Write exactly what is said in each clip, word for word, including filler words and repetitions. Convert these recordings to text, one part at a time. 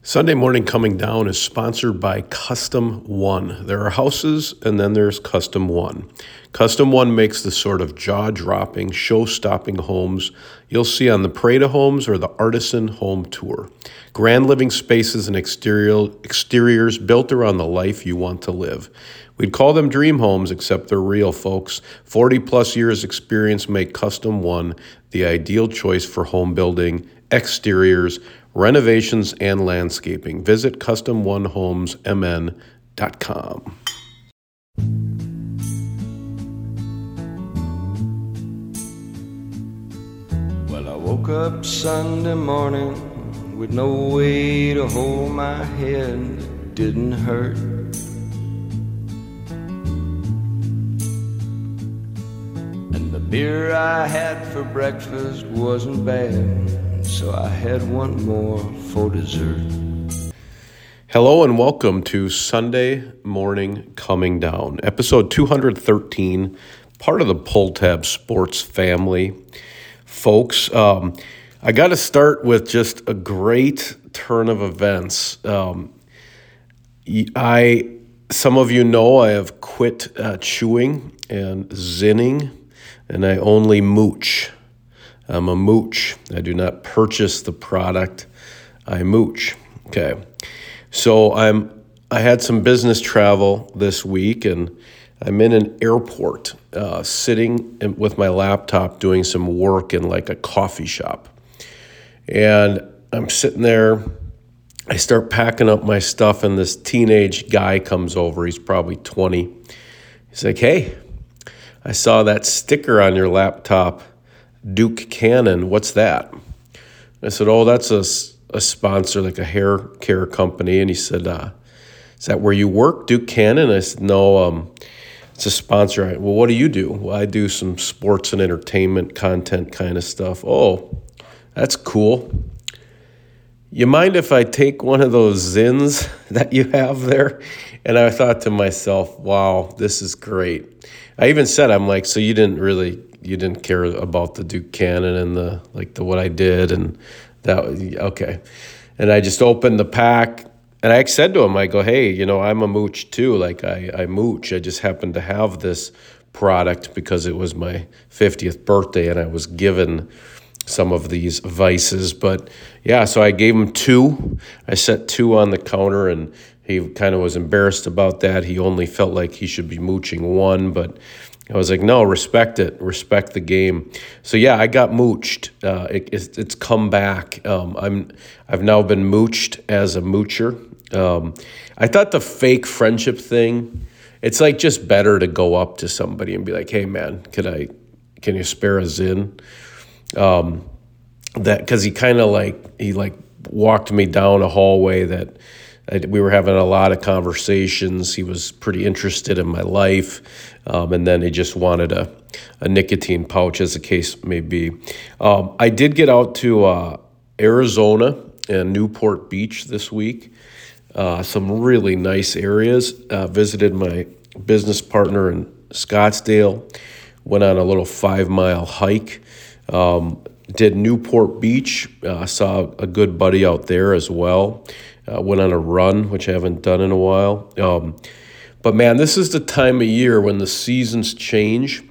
Sunday Morning Coming Down is sponsored by Custom One. There are houses and then there's Custom One. Custom One makes the sort of jaw-dropping, show-stopping homes you'll see on the Parade of Homes or the Artisan Home Tour. Grand living spaces and exterior, exteriors built around the life you want to live. We'd call them dream homes, except they're real, folks. forty plus years experience make Custom One the ideal choice for home building, exteriors, renovations, and landscaping. Visit custom one homes m n dot com. Well, I woke up Sunday morning with no way to hold my head. It didn't hurt. And the beer I had for breakfast wasn't bad, so I had one more for dessert. Hello and welcome to Sunday Morning Coming Down, episode two hundred thirteen, part of the Pull Tab Sports family. Folks, um, I got to start with just a great turn of events. Um, I, some of you know I have quit uh, chewing and zinning, and I only mooch. I'm a mooch. I do not purchase the product. I mooch. Okay. So I'm. I had some business travel this week, and I'm in an airport, uh, sitting in, with my laptop doing some work in like a coffee shop. And I'm sitting there. I start packing up my stuff, and this teenage guy comes over. He's probably twenty. He's like, "Hey, I saw that sticker on your laptop. Duke Cannon, what's that?" I said, "Oh, that's a, a sponsor, like a hair care company." And he said, uh, "Is that where you work, Duke Cannon?" I said, "No, um, it's a sponsor." I, well, what do you do? Well, I do some sports and entertainment content kind of stuff. "Oh, that's cool. You mind if I take one of those Zins that you have there?" And I thought to myself, wow, this is great. I even said, I'm like, so you didn't really, you didn't care about the Duke Cannon and the, like the, what I did and that, okay. And I just opened the pack and I said to him, I go, "Hey, you know, I'm a mooch too. Like I, I mooch. I just happened to have this product because it was my fiftieth birthday and I was given some of these vices." But yeah, so I gave him two. I set two on the counter, and he kind of was embarrassed about that. He only felt like he should be mooching one, but I was like, no, respect it, respect the game. So yeah, I got mooched. Uh, it, it's, it's come back. Um, I'm I've now been mooched as a moocher. Um, I thought the fake friendship thing, it's like just better to go up to somebody and be like, "Hey man, could I, can you spare a Zin?" Um, that because he kind of like he like walked me down a hallway that I, we were having a lot of conversations. He was pretty interested in my life, um, and then he just wanted a, a nicotine pouch, as the case may be. Um, I did get out to uh, Arizona and Newport Beach this week. Uh, some really nice areas. Uh, visited my business partner in Scottsdale. Went on a little five mile hike. Um, did Newport Beach, uh, saw a good buddy out there as well. Uh, went on a run, which I haven't done in a while. Um, but man, this is the time of year when the seasons change.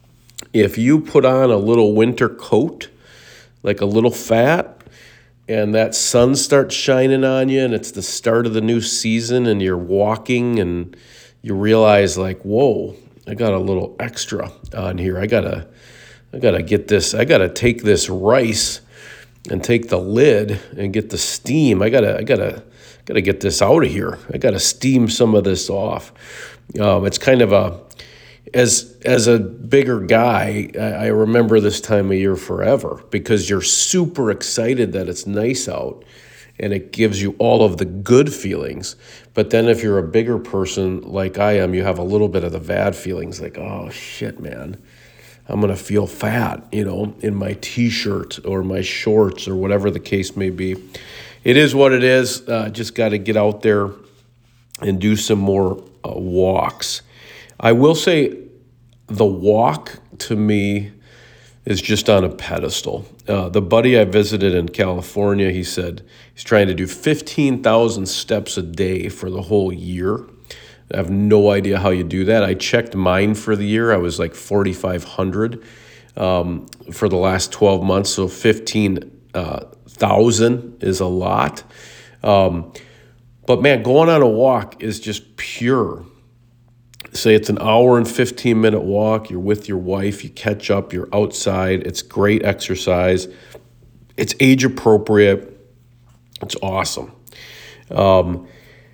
If you put on a little winter coat, like a little fat, and that sun starts shining on you, and it's the start of the new season, and you're walking, and you realize like, whoa, I got a little extra on here. I gotta I gotta get this, I gotta take this rice and take the lid and get the steam. I gotta, I gotta, gotta get this out of here. I gotta steam some of this off. Um, it's kind of a, as as a bigger guy, I, I remember this time of year forever because you're super excited that it's nice out and it gives you all of the good feelings. But then if you're a bigger person like I am, you have a little bit of the bad feelings like, oh shit, man. I'm going to feel fat, you know, in my T-shirt or my shorts or whatever the case may be. It is what it is. Uh, just got to get out there and do some more uh, walks. I will say the walk to me is just on a pedestal. Uh, the buddy I visited in California, he said he's trying to do fifteen thousand steps a day for the whole year. I have no idea how you do that. I checked mine for the year. I was like forty-five hundred um, for the last twelve months, so fifteen thousand is a lot. Um, but man, going on a walk is just pure. Say it's an hour and fifteen minute walk. You're with your wife, you catch up, you're outside. It's great exercise. It's age appropriate. It's awesome. Um,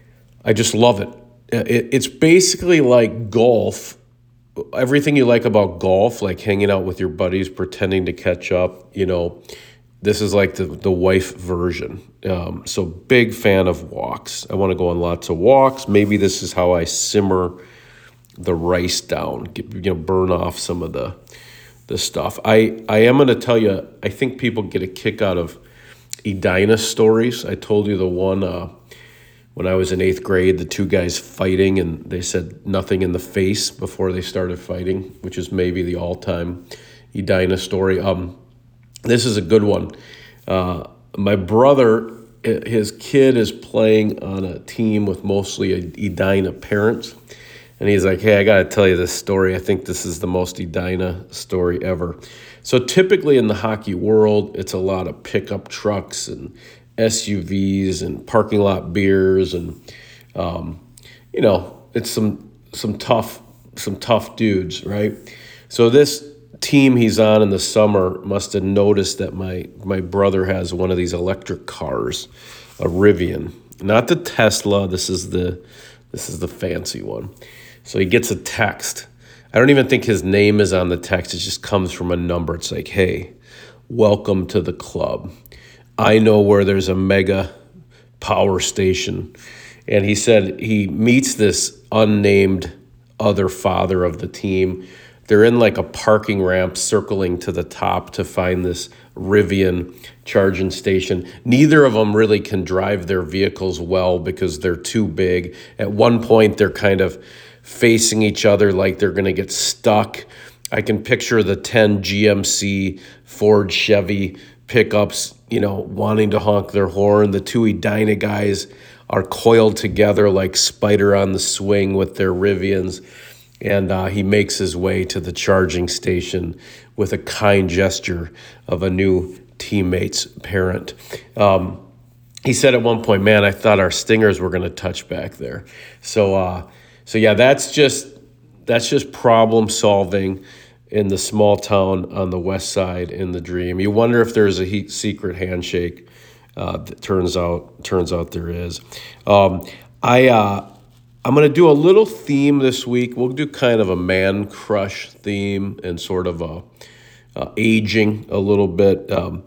I just love it. it. It's basically like golf. Everything you like about golf, like hanging out with your buddies, pretending to catch up, you know, this is like the, the wife version. Um, so big fan of walks. I want to go on lots of walks. Maybe this is how I simmer the rice down, get, you know, burn off some of the the stuff. I, I am going to tell you, I think people get a kick out of Edina stories. I told you the one uh, when I was in eighth grade, the two guys fighting, and they said nothing in the face before they started fighting, which is maybe the all-time Edina story. Um, this is a good one. Uh, my brother, his kid is playing on a team with mostly Edina parents. And he's like, hey, I got to tell you this story. I think this is the most Edina story ever. So typically in the hockey world, it's a lot of pickup trucks and S U Vs and parking lot beers. And, um, you know, it's some some tough some tough dudes, right? So this team he's on in the summer must have noticed that my, my brother has one of these electric cars, a Rivian. Not the Tesla. This is the this is the fancy one. So he gets a text. I don't even think his name is on the text. It just comes from a number. It's like, hey, welcome to the club. I know where there's a mega power station. And he said he meets this unnamed other father of the team. They're in like a parking ramp circling to the top to find this Rivian charging station. Neither of them really can drive their vehicles well because they're too big. At one point, they're kind of facing each other like they're going to get stuck. I can picture the ten G M C Ford Chevy pickups, you know, wanting to honk their horn. The two Edina guys are coiled together like Spider on the swing with their Rivians. And uh, he makes his way to the charging station with a kind gesture of a new teammate's parent. Um, he said at one point, man, I thought our stingers were going to touch back there. So, uh, so yeah, that's just that's just problem solving in the small town on the west side in the dream. You wonder if there's a he- secret handshake. Uh, that turns out turns out there is. Um, I. Uh, I'm going to do a little theme this week. We'll do kind of a man crush theme and sort of a uh, aging a little bit. Um,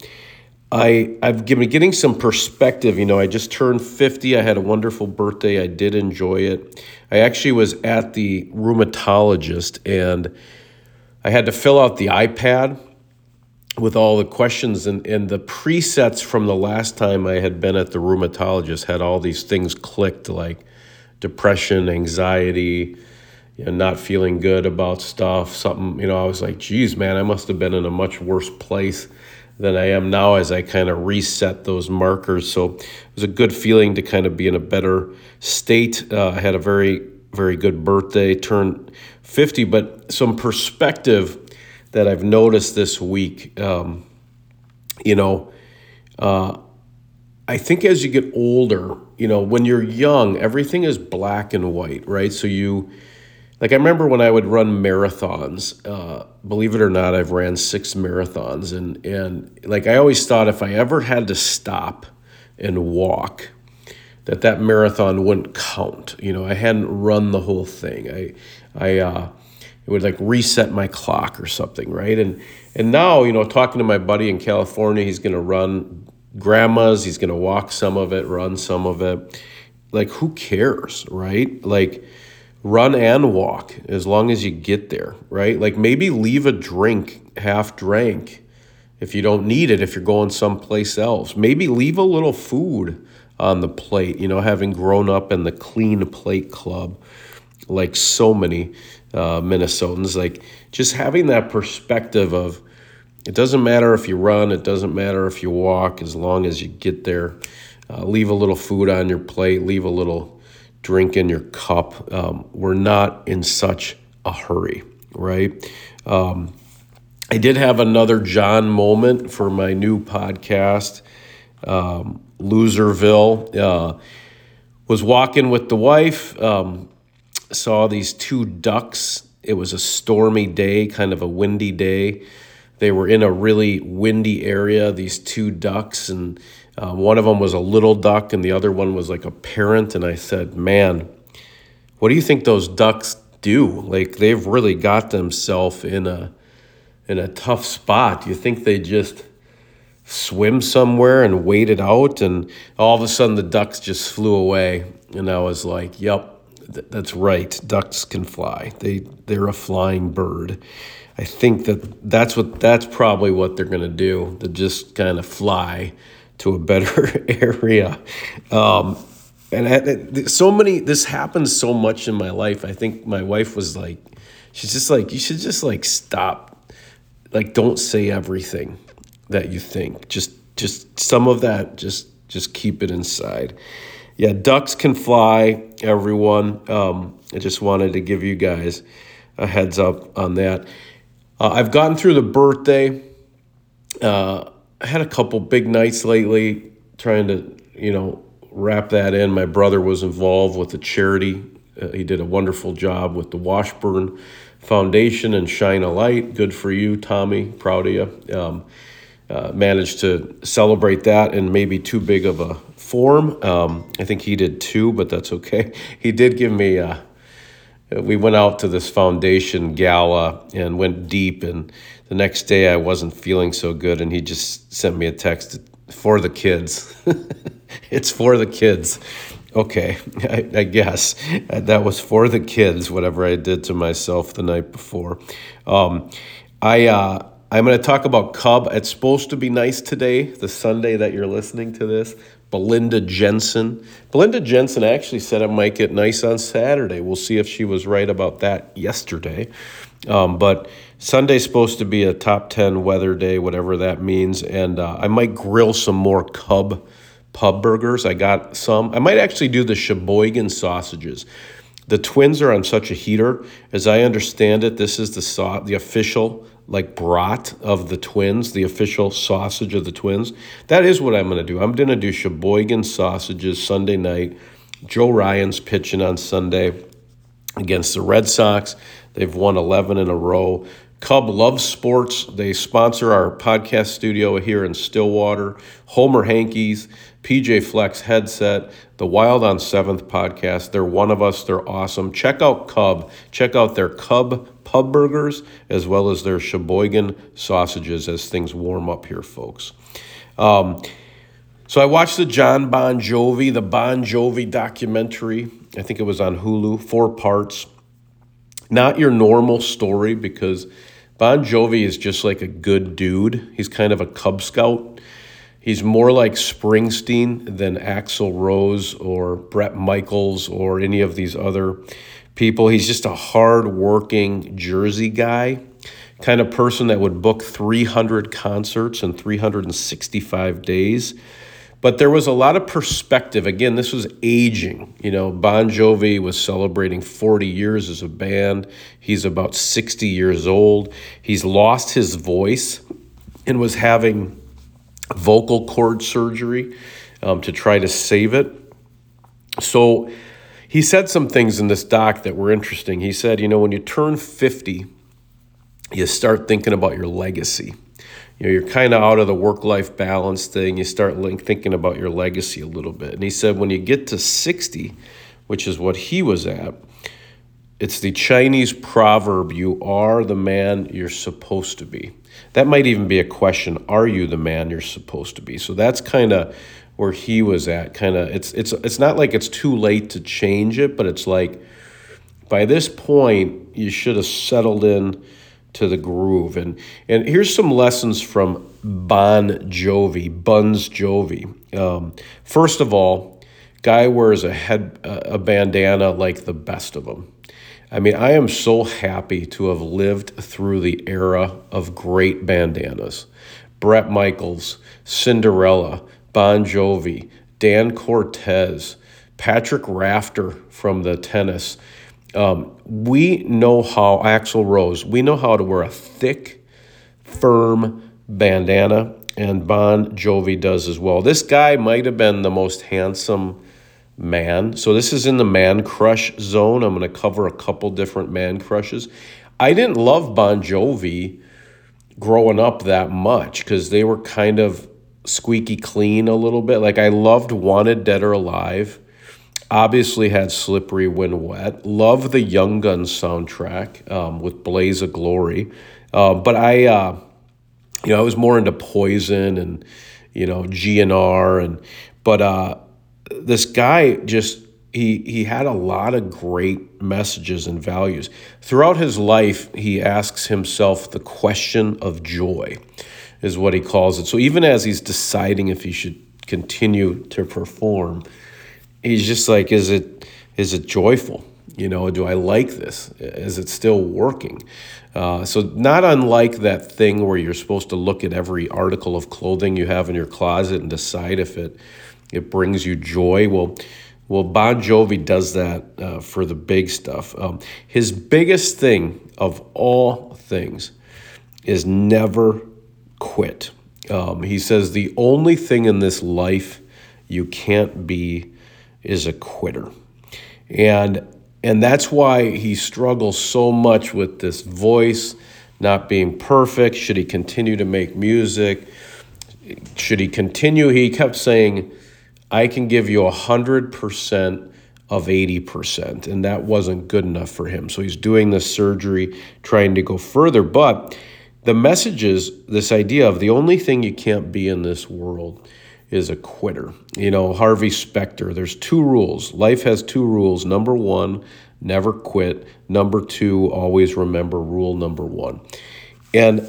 I, I've been getting some perspective. You know, I just turned fifty. I had a wonderful birthday. I did enjoy it. I actually was at the rheumatologist, and I had to fill out the iPad with all the questions, and, and the presets from the last time I had been at the rheumatologist had all these things clicked, like depression, anxiety, you know, not feeling good about stuff, something, you know, I was like, geez, man, I must have been in a much worse place than I am now as I kind of reset those markers. So it was a good feeling to kind of be in a better state. Uh, I had a very, very good birthday, turned fifty, but some perspective that I've noticed this week, um, you know, uh, I think as you get older, you know, when you're young, everything is black and white, right? So you, like I remember when I would run marathons, uh, believe it or not, I've ran six marathons. And, and like I always thought if I ever had to stop and walk, that that marathon wouldn't count. You know, I hadn't run the whole thing. I, I, uh, it would like reset my clock or something, right? And, and now, you know, talking to my buddy in California, he's going to run grandma's, he's going to walk some of it, run some of it. Like, who cares, right? Like, run and walk as long as you get there, right? Like, maybe leave a drink half drank if you don't need it, if you're going someplace else. Maybe leave a little food on the plate, you know, having grown up in the clean plate club, like so many uh, Minnesotans, like just having that perspective of, It doesn't matter if you run. It doesn't matter if you walk, as long as you get there. Uh, leave a little food on your plate. Leave a little drink in your cup. Um, we're not in such a hurry, right? Um, I did have another John moment for my new podcast, um, Loserville. Uh, was walking with the wife, um, saw these two ducks. It was a stormy day, kind of a windy day. They were in a really windy area, these two ducks, and uh, one of them was a little duck and the other one was like a parent. And I said, man, what do you think those ducks do? Like, they've really got themselves in a in a tough spot. Do you think they just swim somewhere and wait it out? And all of a sudden the ducks just flew away. And I was like, yep, th- that's right. Ducks can fly. They, they're a flying bird. I think that that's what that's probably what they're going to do, to just kind of fly to a better area. Um, and I, so many, this happens so much in my life. I think my wife was like, she's just like, you should just like stop. Like, don't say everything that you think. Just just some of that, just just keep it inside. Yeah, ducks can fly, everyone. Um, I just wanted to give you guys a heads up on that. Uh, I've gotten through the birthday. Uh, I had a couple big nights lately, trying to, you know, wrap that in. My brother was involved with the charity. Uh, he did a wonderful job with the Washburn Foundation and Shine a Light. Good for you, Tommy. Proud of you. Um, uh, managed to celebrate that in maybe too big of a form. Um, I think he did too, but that's okay. He did give me a... We went out to this foundation gala and went deep, and the next day I wasn't feeling so good, and he just sent me a text, for the kids. It's for the kids. Okay, I, I guess that was for the kids, whatever I did to myself the night before. Um, I, uh, I'm going to talk about Cub. It's supposed to be nice today, the Sunday that you're listening to this. Belinda Jensen. Belinda Jensen actually said it might get nice on Saturday. We'll see if she was right about that yesterday. Um, but Sunday's supposed to be a top ten weather day, whatever that means. And uh, I might grill some more Cub pub burgers. I got some. I might actually do the Sheboygan sausages. The Twins are on such a heater. As I understand it, this is the sau- the official like brat of the Twins, the official sausage of the Twins. That is what I'm going to do. I'm going to do Sheboygan sausages Sunday night. Joe Ryan's pitching on Sunday against the Red Sox. They've won eleven in a row. Cub loves sports. They sponsor our podcast studio here in Stillwater. Homer Hankies, P J Flex Headset, the Wild on seventh podcast. They're one of us. They're awesome. Check out Cub. Check out their Cub pub burgers as well as their Sheboygan sausages as things warm up here, folks. Um, so I watched the John Bon Jovi, the Bon Jovi documentary. I think it was on Hulu, four parts. Not your normal story, because Bon Jovi is just like a good dude. He's kind of a Cub Scout. He's more like Springsteen than Axl Rose or Bret Michaels or any of these other people. He's just a hard-working Jersey guy, kind of person that would book three hundred concerts in three hundred sixty-five days. But there was a lot of perspective. Again, this was aging. You know, Bon Jovi was celebrating forty years as a band. He's about sixty years old. He's lost his voice and was having vocal cord surgery um, to try to save it. So he said some things in this doc that were interesting. He said, you know, when you turn fifty, you start thinking about your legacy. You know, you're kind of out of the work-life balance thing. You start thinking about your legacy a little bit. And he said when you get to sixty, which is what he was at, it's the Chinese proverb, you are the man you're supposed to be. That might even be a question, are you the man you're supposed to be? So that's kind of where he was at. Kind of, it's it's it's not like it's too late to change it, but it's like by this point, you should have settled in to the groove. And and here's some lessons from Bon Jovi, Buns Jovi. Um, first of all, guy wears a head a bandana like the best of them. I mean, I am so happy to have lived through the era of great bandanas. Bret Michaels, Cinderella, Bon Jovi, Dan Cortez, Patrick Rafter from the tennis. Um, we know how, Axl Rose, we know how to wear a thick, firm bandana, and Bon Jovi does as well. This guy might have been the most handsome man. So this is in the man crush zone. I'm going to cover a couple different man crushes. I didn't love Bon Jovi growing up that much because they were kind of squeaky clean a little bit. Like I loved Wanted Dead or Alive. Obviously had Slippery When Wet. Love the Young Guns soundtrack um, with Blaze of Glory. Uh, but I, uh, you know, I was more into Poison and, you know, G N R. And, but uh, this guy just, he he had a lot of great messages and values. Throughout his life, he asks himself the question of joy, is what he calls it. So even as he's deciding if he should continue to perform, he's just like, is it is it joyful? You know, do I like this? Is it still working? Uh, so not unlike that thing where you're supposed to look at every article of clothing you have in your closet and decide if it it brings you joy. Well, well, Bon Jovi does that uh, for the big stuff. Um, his biggest thing of all things is never quit. Um, he says the only thing in this life you can't be is a quitter. And and that's why he struggles so much with this voice not being perfect. Should he continue to make music? Should he continue? He kept saying, I can give you one hundred percent of eighty percent, and that wasn't good enough for him. So he's doing this surgery, trying to go further. But the message is this idea of the only thing you can't be in this world is a quitter. You know, Harvey Specter, there's two rules. Life has two rules. Number one, never quit. Number two, always remember rule number one. And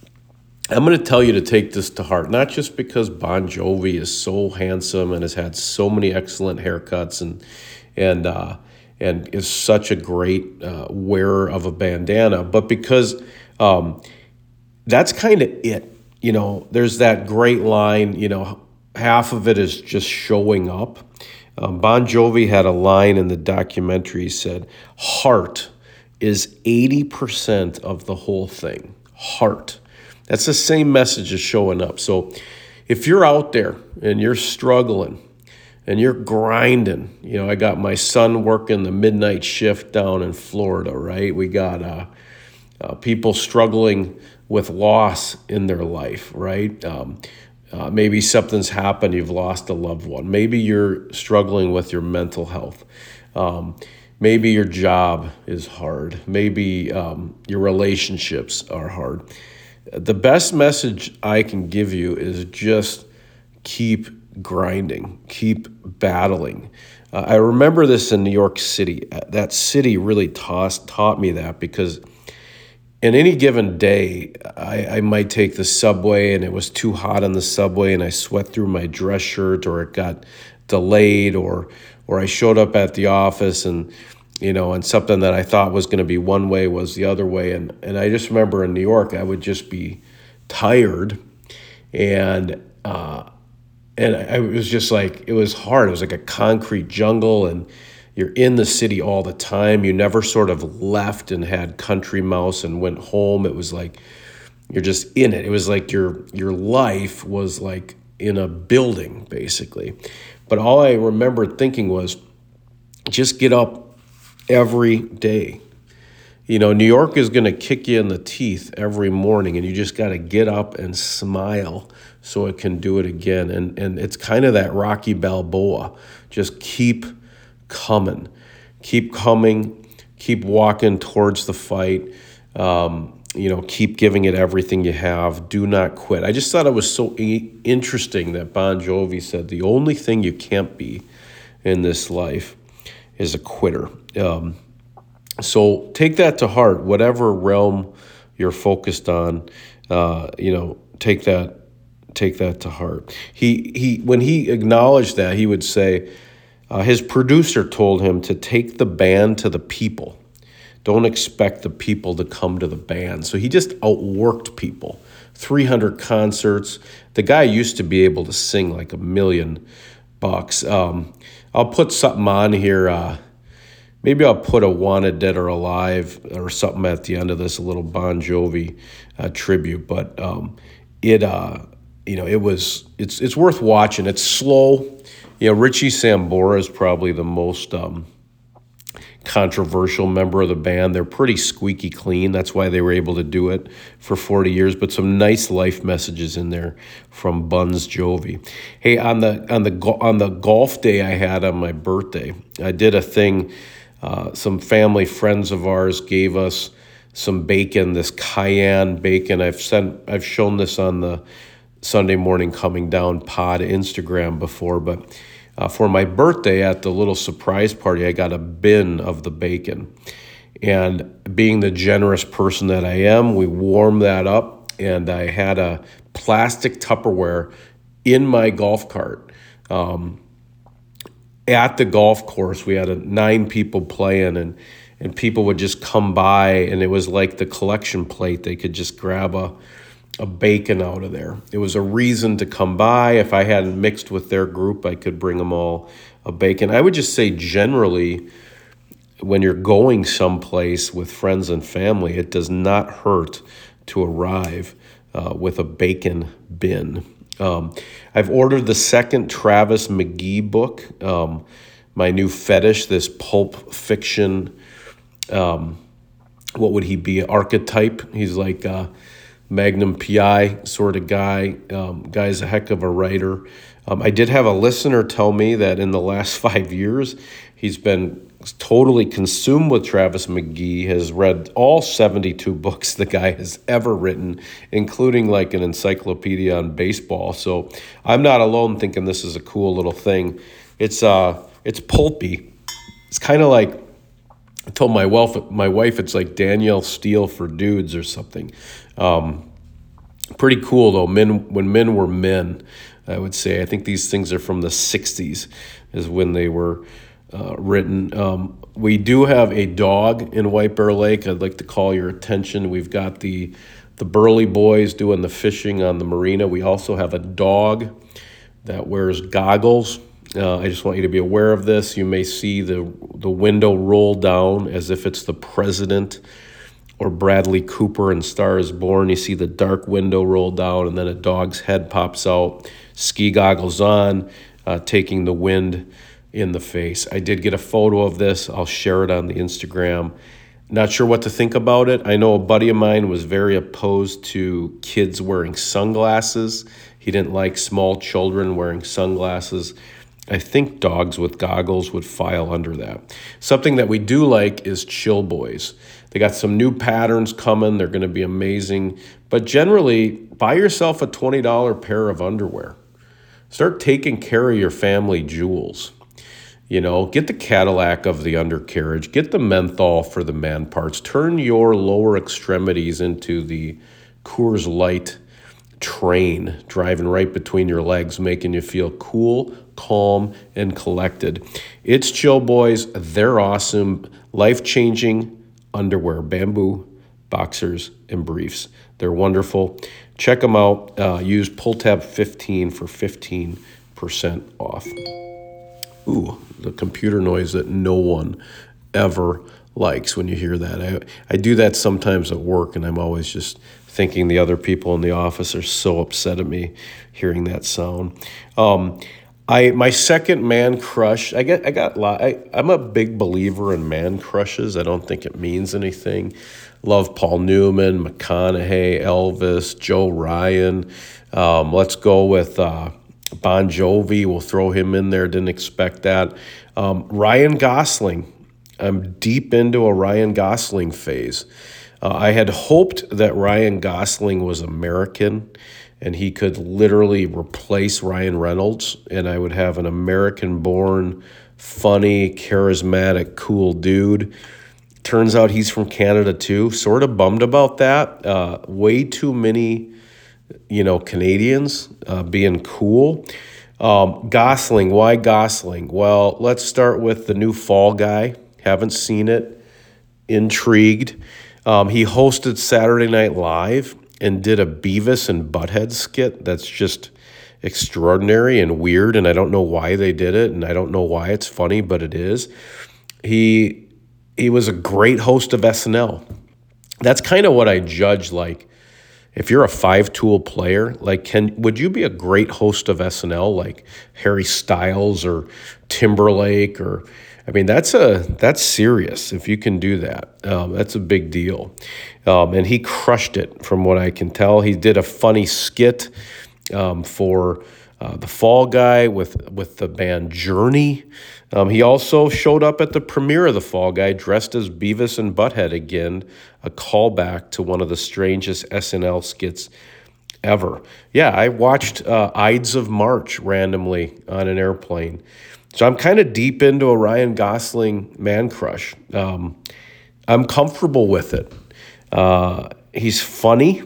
I'm going to tell you to take this to heart, not just because Bon Jovi is so handsome and has had so many excellent haircuts and and uh, and is such a great uh, wearer of a bandana, but because um, that's kind of it. You know, there's that great line, you know, half of it is just showing up. Um, Bon Jovi had a line in the documentary. He said, heart is eighty percent of the whole thing. Heart. That's the same message as showing up. So if you're out there and you're struggling and you're grinding, you know, I got my son working the midnight shift down in Florida, right? We got uh, uh, people struggling with loss in their life, right? Um, uh, maybe something's happened, you've lost a loved one. Maybe you're struggling with your mental health. Um, maybe your job is hard. Maybe um, your relationships are hard. The best message I can give you is just keep grinding, keep battling. Uh, I remember this in New York City. That city really taught, taught me that because in any given day, I, I might take the subway and it was too hot on the subway and I sweat through my dress shirt, or it got delayed, or or I showed up at the office and you know, and something that I thought was going to be one way was the other way. And, and I just remember in New York, I would just be tired. And uh, and I, it was just like, it was hard. It was like a concrete jungle, and you're in the city all the time. You never sort of left and had country mouse and went home. It was like, you're just in it. It was like your your life was like in a building, basically. But all I remember thinking was, just get up every day. You know, New York is going to kick you in the teeth every morning, and you just got to get up and smile so it can do it again. And and it's kind of that Rocky Balboa. Just keep coming. Keep coming. Keep walking towards the fight. Um, you know, keep giving it everything you have. Do not quit. I just thought it was so e- interesting that Bon Jovi said the only thing you can't be in this life is a quitter. Um, so take that to heart, whatever realm you're focused on, uh, you know, take that, take that to heart. He, he, when he acknowledged that, he would say, uh, his producer told him to take the band to the people, don't expect the people to come to the band. So he just outworked people. three hundred concerts. The guy used to be able to sing like a million bucks. Um, I'll put something on here. Uh, maybe I'll put a Wanted Dead or Alive or something at the end of this, a little Bon Jovi uh, tribute. But um, it, uh, you know, it was it's it's worth watching. It's slow. You know, Richie Sambora is probably the most um, controversial member of the band. They're pretty squeaky clean. That's why they were able to do it for forty years. But some nice life messages in there from Buns Jovi. Hey, on the on the on the golf day I had on my birthday, I did a thing. Uh, some family friends of ours gave us some bacon, this cayenne bacon. I've sent I've shown this on the Sunday Morning Coming Down pod Instagram before, but Uh, for my birthday at the little surprise party, I got a bin of the bacon. And being the generous person that I am, we warmed that up, and I had a plastic Tupperware in my golf cart. Um, at the golf course, we had a, nine people playing, and, and people would just come by, and it was like the collection plate. They could just grab a a bacon out of there. It was a reason to come by. If I hadn't mixed with their group, I could bring them all a bacon. I would just say generally, when you're going someplace with friends and family, it does not hurt to arrive uh, with a bacon bin. Um, I've ordered the second Travis McGee book, um, my new fetish, this pulp fiction, um, what would he be, archetype? He's like uh, Magnum P I sort of guy. Um, guy's a heck of a writer. Um, I did have a listener tell me that in the last five years, he's been totally consumed with Travis McGee, has read all seventy-two books the guy has ever written, including like an encyclopedia on baseball. So I'm not alone thinking this is a cool little thing. It's uh, it's pulpy. It's kind of like, I told my wife, my wife, it's like Danielle Steele for dudes or something. Um, pretty cool though. Men, when men were men, I would say. I think these things are from the sixties, is when they were uh, written. Um, we do have a dog in White Bear Lake. I'd like to call your attention. We've got the the Burley boys doing the fishing on the marina. We also have a dog that wears goggles. Uh, I just want you to be aware of this. You may see the the window roll down as if it's the president or Bradley Cooper in Star is Born. You see the dark window roll down, and then a dog's head pops out, ski goggles on, uh, taking the wind in the face. I did get a photo of this. I'll share it on the Instagram. Not sure what to think about it. I know a buddy of mine was very opposed to kids wearing sunglasses. He didn't like small children wearing sunglasses. I think dogs with goggles would file under that. Something that we do like is Chill Boys. They got some new patterns coming. They're going to be amazing. But generally, buy yourself a twenty dollars pair of underwear. Start taking care of your family jewels. You know, get the Cadillac of the undercarriage. Get the menthol for the man parts. Turn your lower extremities into the Coors Light train, driving right between your legs, making you feel cool, calm, and collected. It's Chill Boys. They're awesome. Life-changing underwear, bamboo, boxers, and briefs. They're wonderful. Check them out. Uh, use pull tab fifteen for fifteen percent off. Ooh, the computer noise that no one ever likes when you hear that. I, I do that sometimes at work, and I'm always just thinking the other people in the office are so upset at me hearing that sound. Um, I my second man crush. I get I got I I'm a big believer in man crushes. I don't think it means anything. Love Paul Newman, McConaughey, Elvis, Joe Ryan. Um, let's go with uh, Bon Jovi. We'll throw him in there. Didn't expect that. Um, Ryan Gosling. I'm deep into a Ryan Gosling phase. Uh, I had hoped that Ryan Gosling was American and he could literally replace Ryan Reynolds, and I would have an American-born, funny, charismatic, cool dude. Turns out he's from Canada too. Sort of bummed about that. Uh, way too many, you know, Canadians uh, being cool. Um, Gosling, why Gosling? Well, let's start with the new Fall Guy. Haven't seen it. intrigued. Um, he hosted Saturday Night Live and did a Beavis and Butthead skit that's just extraordinary and weird, and I don't know why they did it, and I don't know why it's funny, but it is. He he was a great host of S N L. That's kind of what I judge, like, if you're a five-tool player, like, can would you be a great host of S N L, like Harry Styles or Timberlake? Or, I mean, that's a that's serious if you can do that. Um, that's a big deal. Um, and he crushed it from what I can tell. He did a funny skit um, for uh, the Fall Guy with, with the band Journey. Um, he also showed up at the premiere of the Fall Guy dressed as Beavis and Butthead again, a callback to one of the strangest S N L skits ever. Yeah, I watched uh, Ides of March randomly on an airplane. So I'm kind of deep into a Ryan Gosling man crush. Um, I'm comfortable with it. Uh, he's funny.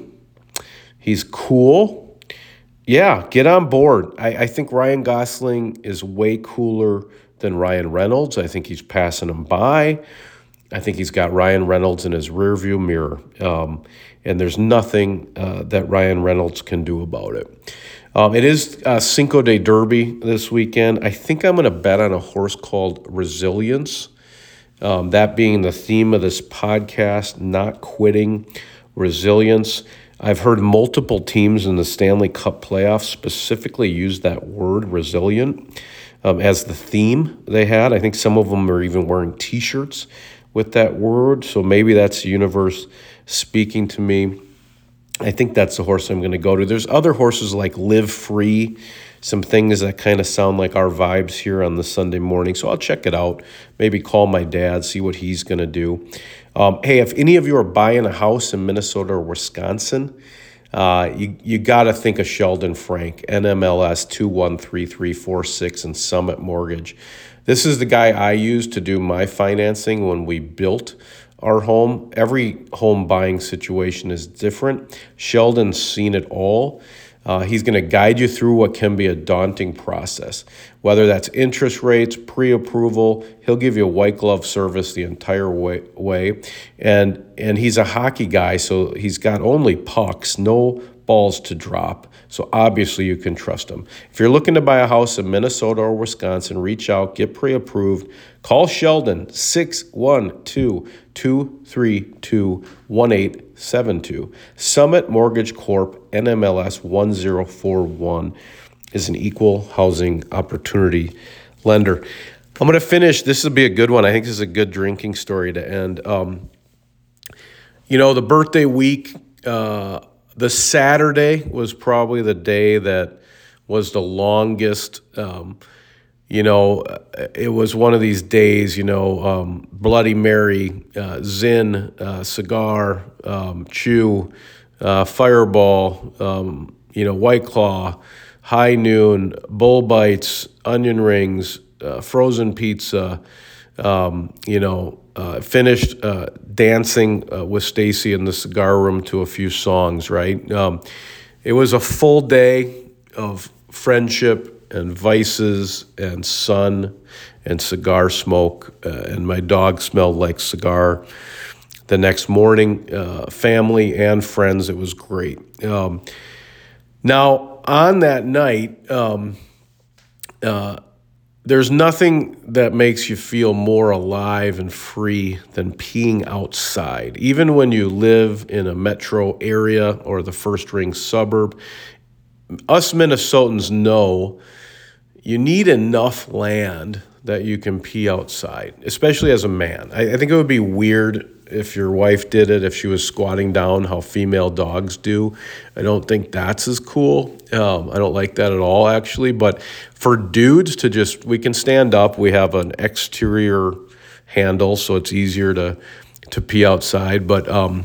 He's cool. Yeah, get on board. I, I think Ryan Gosling is way cooler than Ryan Reynolds. I think he's passing him by. I think he's got Ryan Reynolds in his rearview mirror. Um, and there's nothing uh, that Ryan Reynolds can do about it. Um, it is uh, Cinco de Derby this weekend. I think I'm going to bet on a horse called Resilience. Um, that being the theme of this podcast, not quitting, resilience. I've heard multiple teams in the Stanley Cup playoffs specifically use that word, resilient, um, as the theme they had. I think some of them are even wearing T-shirts with that word, so maybe that's the universe speaking to me. I think that's the horse I'm going to go to. There's other horses like Live Free, some things that kind of sound like our vibes here on the Sunday morning. So I'll check it out. Maybe call my dad, see what he's going to do. Um, hey, if any of you are buying a house in Minnesota or Wisconsin, uh, you you got to think of Sheldon Frank, N M L S two one three three four six and Summit Mortgage. This is the guy I used to do my financing when we built our home. Every home buying situation is different. Sheldon's seen it all. Uh, he's going to guide you through what can be a daunting process, whether that's interest rates, pre-approval. He'll give you a white glove service the entire way. way. And, and he's a hockey guy, so he's got only pucks, no balls to drop. So obviously you can trust him. If you're looking to buy a house in Minnesota or Wisconsin, reach out, get pre-approved. Call Sheldon, six one two, two three two, one eight seven two. Summit Mortgage Corp, N M L S one zero four one, is an equal housing opportunity lender. I'm going to finish. This will be a good one. I think this is a good drinking story to end. Um, you know, the birthday week, uh, the Saturday was probably the day that was the longest. Um, you know, it was one of these days, you know, um, Bloody Mary, uh, Zin, uh, cigar, um, chew, uh, Fireball, um, you know, White Claw, High Noon, Bull Bites, onion rings, uh, frozen pizza, um, you know, uh, finished uh, dancing uh, with Stacy in the cigar room to a few songs, right? Um, it was a full day of friendship and vices and sun and cigar smoke, uh, and my dog smelled like cigar. The next morning, uh, family and friends, it was great. Um, now, on that night, um, uh, there's nothing that makes you feel more alive and free than peeing outside. Even when you live in a metro area or the first ring suburb, us Minnesotans know you need enough land that you can pee outside, especially as a man. I, I think it would be weird if your wife did it, if she was squatting down, how female dogs do. I don't think that's as cool. Um, I don't like that at all, actually. But for dudes to just, we can stand up. We have an exterior handle, so it's easier to, to pee outside. But um,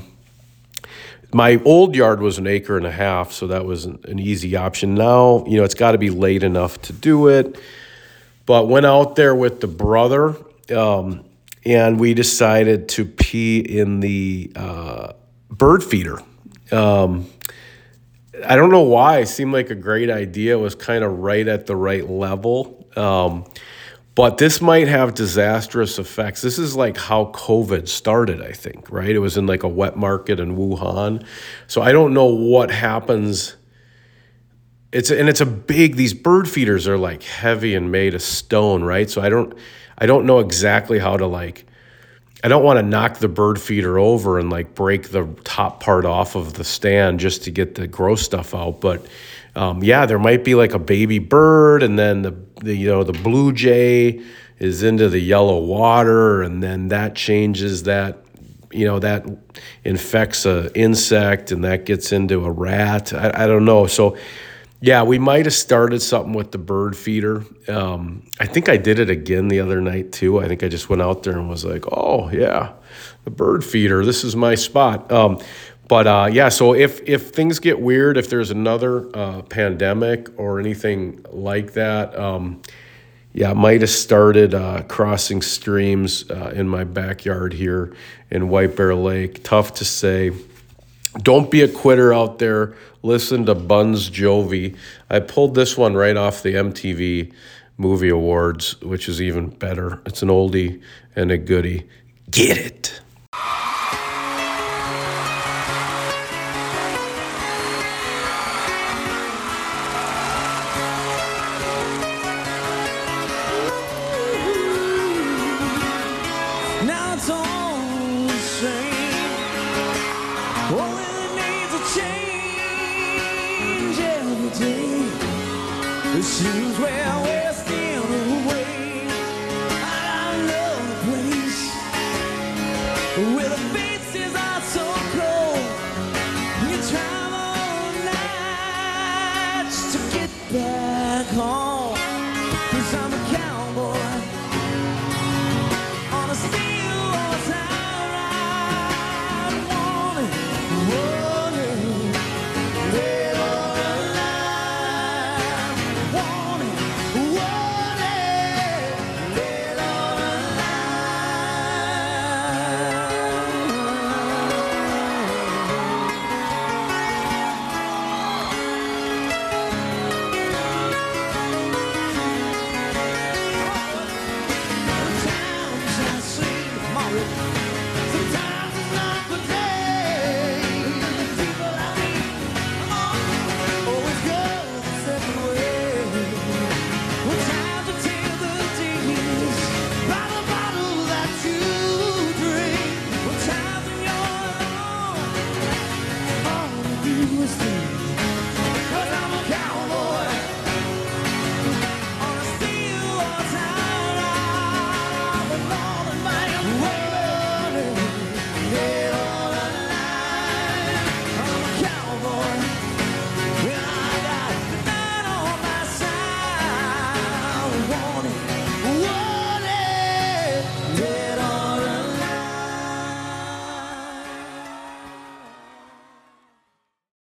my old yard was an acre and a half, so that was an, an easy option. Now, you know, it's got to be late enough to do it. But went out there with the brother, um, and we decided to pee in the uh, bird feeder. Um, I don't know why. It seemed like a great idea. It was kind of right at the right level. Um, But this might have disastrous effects. This is like how COVID started, I think, right? It was in like a wet market in Wuhan. So I don't know what happens. It's and it's a big, these bird feeders are like heavy and made of stone, right? So I don't I don't know exactly how to like, I don't want to knock the bird feeder over and like break the top part off of the stand just to get the gross stuff out. But um, yeah, there might be like a baby bird, and then the, the you know the blue jay is into the yellow water, and then that changes that, you know that infects a insect, and that gets into a rat. I, I don't know. So yeah, we might have started something with the bird feeder. Um, I think I did it again the other night too. I think I just went out there and was like, oh yeah, the bird feeder, this is my spot. Um, but uh, yeah, so if if things get weird, if there's another uh, pandemic or anything like that, um, yeah, I might have started uh, crossing streams uh, in my backyard here in White Bear Lake. Tough to say. Don't be a quitter out there. Listen to Bon Jovi. I pulled this one right off the M T V Movie Awards, which is even better. It's an oldie and a goodie. Get it.